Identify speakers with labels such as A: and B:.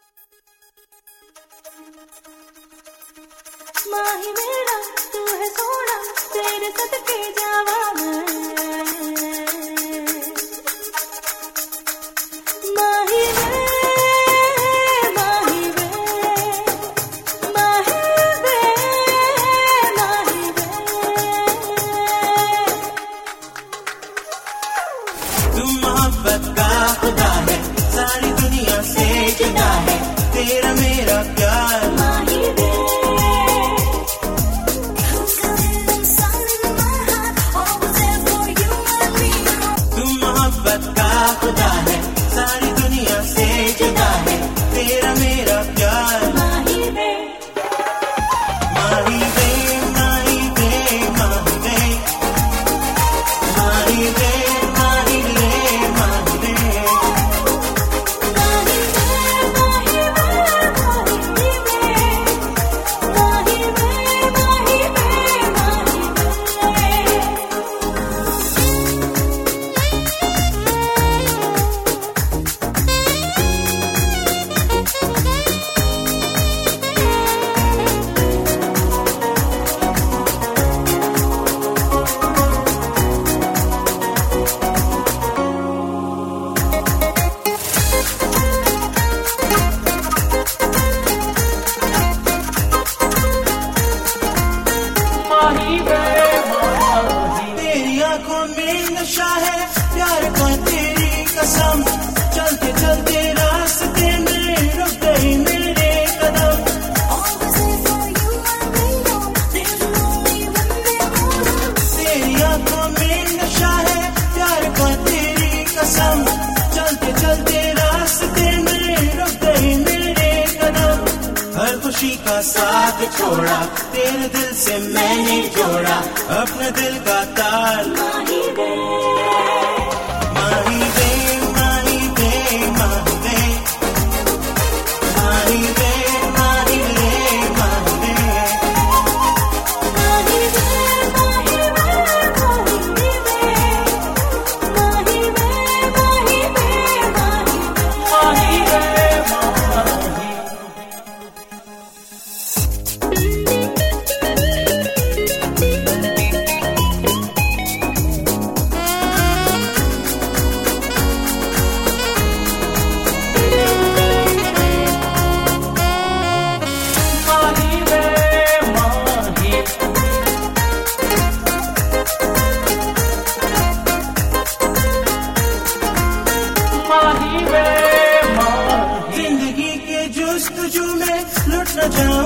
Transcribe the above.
A: माही मेरा तू है सोना, तेरे सदके जावा मैं। माही वे, माही वे, माही वे, माही वे।
B: तू मोहब्बत का खुदा है, सारी दुनिया से जुदा है तेरा मेरा प्यार।
A: माही वे,
B: खुदा है, सारी दुनिया से जुदा है तेरा मेरा प्यार।
A: माही वे,
B: माही वे, माही वे, माही वे, माही वे, माही वे, माही वे।
A: माही वे, माही वे, माही वे, माही वे, माही वे।
B: तेरी आंखों में नशा है प्यार का, तेरी कसम। चलते चलते रास्ते में रुक गई मेरे कदम। तेरी आंखों में नशा है प्यार का, तेरी कसम। चलते चलते रास्ते में रुक गई मेरे कदम। हर खुशी का साथ छोड़ा, तेरे दिल से मैंने जोड़ा अपने दिल का तार।
A: माही वे,
B: माही वे, माही वे, माही वे, माही वे, माही वे, माही वे।
A: माही वे, माही वे, माही वे, माही वे, माही वे, माही वे।
B: जिंदगी के जुस्तजू में लुट न जाऊं